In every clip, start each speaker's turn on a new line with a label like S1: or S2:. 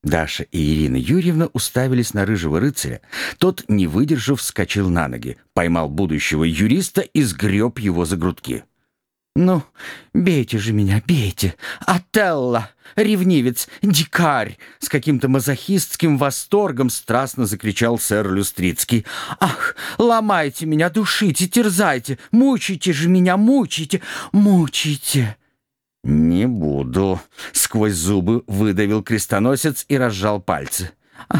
S1: Даша и Ирина Юрьевна уставились на рыжего рыцаря. Тот, не выдержав, вскочил на ноги, поймал будущего юриста и сгреб его за грудки. «Ну, бейте же меня, бейте! Отелло! Ревнивец! Дикарь!» С каким-то мазохистским восторгом страстно закричал сэр Люстрицкий. «Ах, ломайте меня, душите, терзайте! Мучите же меня, мучите, мучите!» «Не буду», — сквозь зубы выдавил крестоносец и разжал пальцы.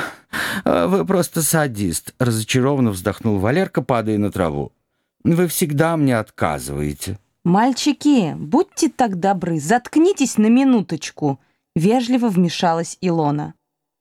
S1: «Вы просто садист», — разочарованно вздохнул Валерка, падая на траву. «Вы всегда мне отказываете».
S2: «Мальчики, будьте так добры, заткнитесь на минуточку», — вежливо вмешалась Илона.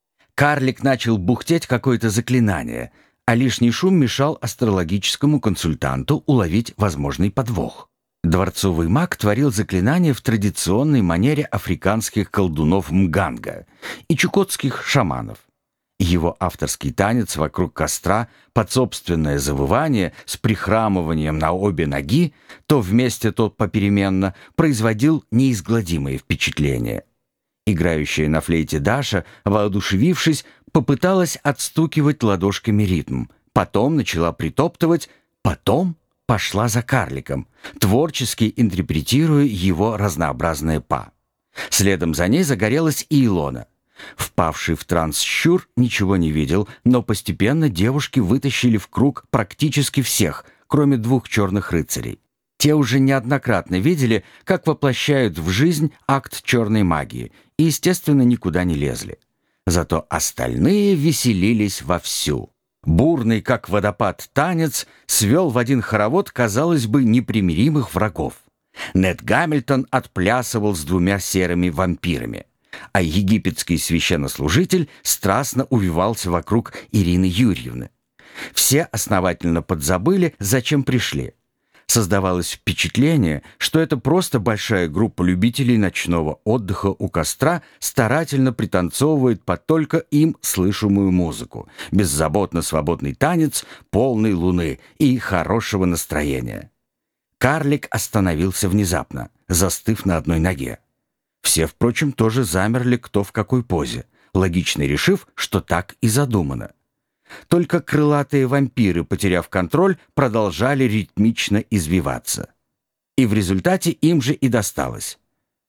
S1: Карлик начал бухтеть какое-то заклинание, а лишний шум мешал астрологическому консультанту уловить возможный подвох. Дворцовый маг творил заклинания в традиционной манере африканских колдунов мганга и чукотских шаманов. Его авторский танец вокруг костра под собственное завывание с прихрамыванием на обе ноги, то вместе, то попеременно, производил неизгладимое впечатление. Играющая на флейте Даша, воодушевившись, попыталась отстукивать ладошками ритм, потом начала притоптывать, потом пошла за карликом, творчески интерпретируя его разнообразное па. Следом за ней загорелась и Илона. Впавший в транс щур ничего не видел, но постепенно девушки вытащили в круг практически всех, кроме двух черных рыцарей. Те уже неоднократно видели, как воплощают в жизнь акт черной магии, и, естественно, никуда не лезли. Зато остальные веселились вовсю. Бурный, как водопад, танец свел в один хоровод, казалось бы, непримиримых врагов. Нед Гамильтон отплясывал с двумя серыми вампирами, а египетский священнослужитель страстно увивался вокруг Ирины Юрьевны. Все основательно подзабыли, зачем пришли. Создавалось впечатление, что это просто большая группа любителей ночного отдыха у костра старательно пританцовывает под только им слышимую музыку, беззаботно свободный танец полной луны и хорошего настроения. Карлик остановился внезапно, застыв на одной ноге. Все, впрочем, тоже замерли кто в какой позе, логично решив, что так и задумано. Только крылатые вампиры, потеряв контроль, продолжали ритмично извиваться. И в результате им же и досталось.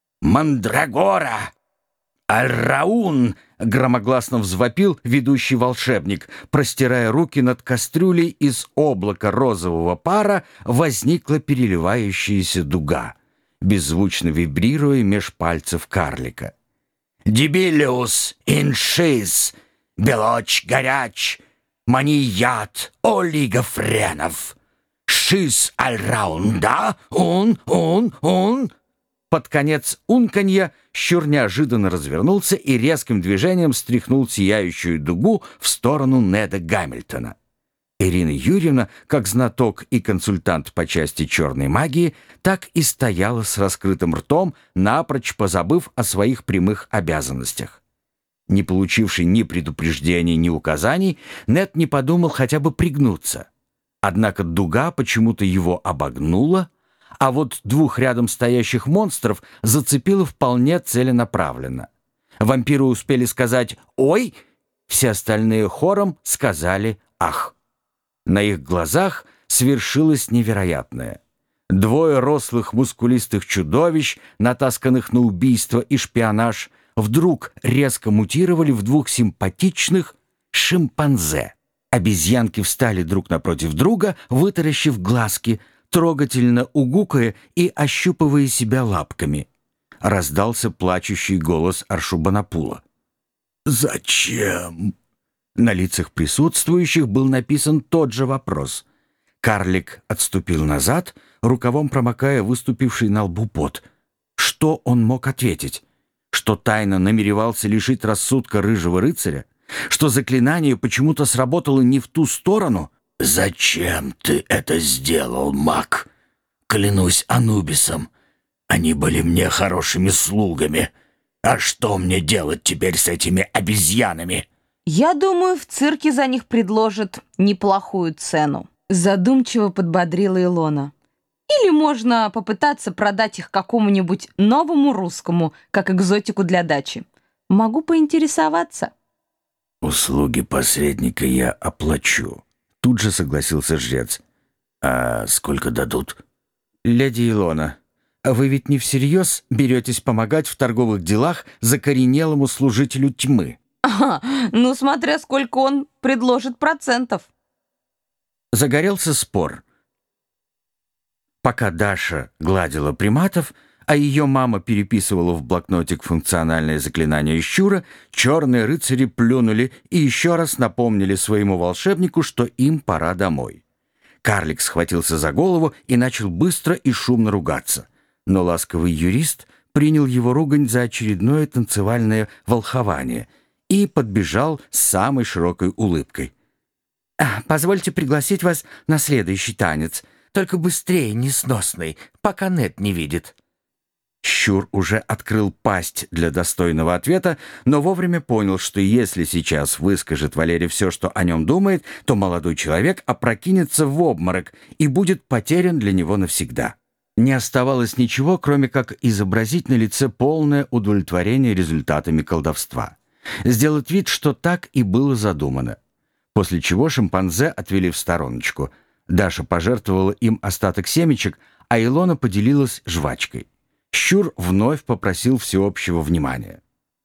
S1: «Мандрагора! Аль-Раун!» — громогласно взвопил ведущий волшебник. Простирая руки над кастрюлей, из облака розового пара возникла переливающаяся дуга, беззвучно вибрируя меж пальцев карлика. «Дебилиус иншис! Белоч горяч! Маният олигофренов! Шиз аль-раунда! Он!» Под конец унканья щур неожиданно развернулся и резким движением стряхнул сияющую дугу в сторону Неда Гамильтона. Ирина Юрьевна, как знаток и консультант по части черной магии, так и стояла с раскрытым ртом, напрочь позабыв о своих прямых обязанностях. Не получивший ни предупреждений, ни указаний, Нед не подумал хотя бы пригнуться. Однако дуга почему-то его обогнула, а вот двух рядом стоящих монстров зацепила вполне целенаправленно. Вампиры успели сказать «Ой!», все остальные хором сказали «Ах!». На их глазах свершилось невероятное. Двое рослых мускулистых чудовищ, натасканных на убийство и шпионаж, вдруг резко мутировали в двух симпатичных шимпанзе. Обезьянки встали друг напротив друга, вытаращив глазки, трогательно угукая и ощупывая себя лапками. Раздался плачущий голос Аршубанапула. «Зачем?» На лицах присутствующих был написан тот же вопрос. Карлик отступил назад, рукавом промокая выступивший на лбу пот. Что он мог ответить? Что тайно намеревался лишить рассудка рыжего рыцаря? Что заклинание почему-то сработало не в ту сторону? «Зачем ты это сделал, маг? Клянусь Анубисом, они были мне хорошими слугами. А что мне делать теперь с этими обезьянами?»
S2: «Я думаю, в цирке за них предложат неплохую цену», задумчиво подбодрила Илона. «Или можно попытаться продать их какому-нибудь новому русскому, как экзотику для дачи. Могу поинтересоваться».
S1: «Услуги посредника я оплачу», — тут же согласился жрец. «А сколько дадут?» «Леди Илона, вы ведь не всерьез беретесь помогать в торговых делах закоренелому служителю тьмы?»
S2: «Ага, ну смотря сколько он предложит процентов».
S1: Загорелся спор. Пока Даша гладила приматов, а ее мама переписывала в блокнотик функциональное заклинание щура, черные рыцари плюнули и еще раз напомнили своему волшебнику, что им пора домой. Карлик схватился за голову и начал быстро и шумно ругаться. Но ласковый юрист принял его ругань за очередное танцевальное волхование и подбежал с самой широкой улыбкой. «Позвольте пригласить вас на следующий танец. Только быстрее, несносный, пока Нет не видит». Щур уже открыл пасть для достойного ответа, но вовремя понял, что если сейчас выскажет Валере все, что о нем думает, то молодой человек опрокинется в обморок и будет потерян для него навсегда. Не оставалось ничего, кроме как изобразить на лице полное удовлетворение результатами колдовства. Сделать вид, что так и было задумано. После чего шимпанзе отвели в стороночку. Даша пожертвовала им остаток семечек, а Илона поделилась жвачкой. Щур вновь попросил всеобщего внимания.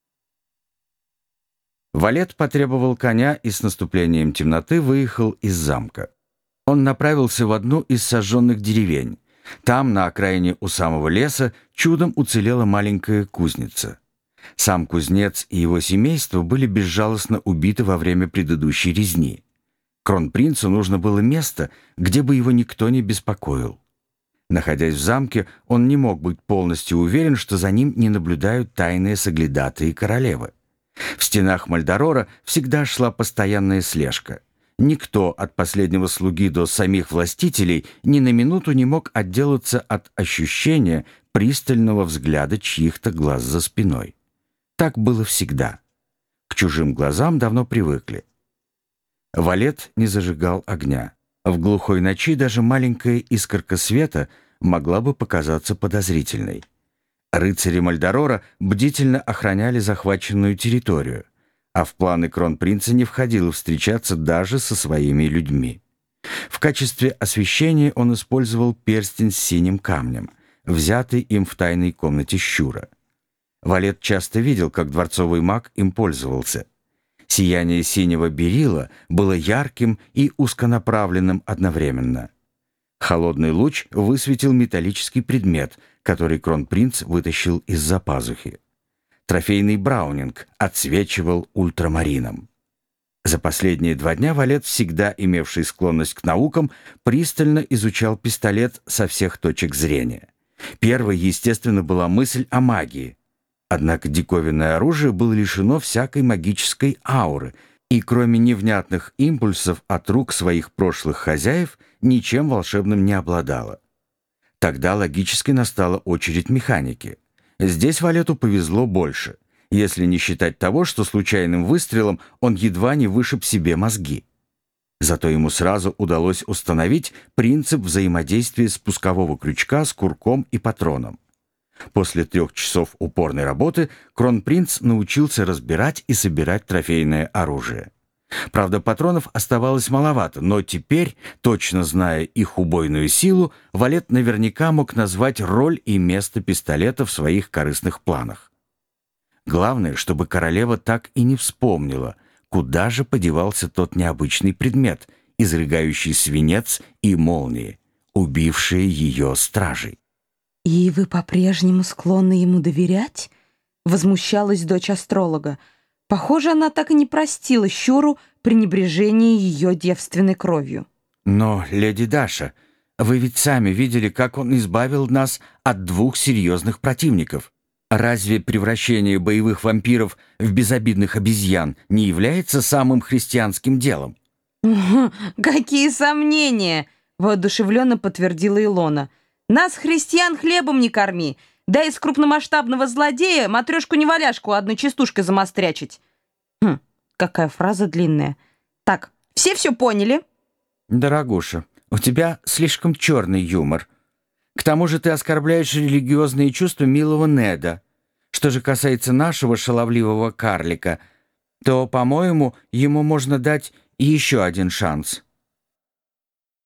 S1: Валет потребовал коня и с наступлением темноты выехал из замка. Он направился в одну из сожженных деревень. Там, на окраине у самого леса, чудом уцелела маленькая кузница. Сам кузнец и его семейство были безжалостно убиты во время предыдущей резни. Кронпринцу нужно было место, где бы его никто не беспокоил. Находясь в замке, он не мог быть полностью уверен, что за ним не наблюдают тайные соглядатые королевы. В стенах Мальдорора всегда шла постоянная слежка. Никто, от последнего слуги до самих властителей, ни на минуту не мог отделаться от ощущения пристального взгляда чьих-то глаз за спиной. Так было всегда. К чужим глазам давно привыкли. Валет не зажигал огня. В глухой ночи даже маленькая искорка света могла бы показаться подозрительной. Рыцари Мальдорора бдительно охраняли захваченную территорию, а в планы кронпринца не входило встречаться даже со своими людьми. В качестве освещения он использовал перстень с синим камнем, взятый им в тайной комнате щура. Валет часто видел, как дворцовый маг им пользовался. Сияние синего берила было ярким и узконаправленным одновременно. Холодный луч высветил металлический предмет, который кронпринц вытащил из-за пазухи. Трофейный браунинг отсвечивал ультрамарином. За последние 2 дня Валет, всегда имевший склонность к наукам, пристально изучал пистолет со всех точек зрения. Первой, естественно, была мысль о магии. Однако диковинное оружие было лишено всякой магической ауры и, кроме невнятных импульсов от рук своих прошлых хозяев, ничем волшебным не обладало. Тогда логически настала очередь механики. Здесь Валету повезло больше, если не считать того, что случайным выстрелом он едва не вышиб себе мозги. Зато ему сразу удалось установить принцип взаимодействия спускового крючка с курком и патроном. После 3 часов упорной работы кронпринц научился разбирать и собирать трофейное оружие. Правда, патронов оставалось маловато, но теперь, точно зная их убойную силу, Валет наверняка мог назвать роль и место пистолета в своих корыстных планах. Главное, чтобы королева так и не вспомнила, куда же подевался тот необычный предмет, изрыгающий свинец и молнии, убившие ее стражей.
S2: «И вы по-прежнему склонны ему доверять?» — возмущалась дочь астролога. Похоже, она так и не простила Щуру пренебрежение ее девственной кровью.
S1: «Но, леди Даша, вы ведь сами видели, как он избавил нас от 2 серьезных противников. Разве превращение боевых вампиров в безобидных обезьян не является самым христианским делом?»
S2: «Какие сомнения!» — воодушевленно подтвердила Илона. «Нас, христиан, хлебом не корми. Дай из крупномасштабного злодея матрешку-неваляшку одной частушкой замострячить». Какая фраза длинная. Так, все поняли?
S1: «Дорогуша, у тебя слишком черный юмор. К тому же ты оскорбляешь религиозные чувства милого Неда. Что же касается нашего шаловливого карлика, то, по-моему, ему можно дать еще один шанс».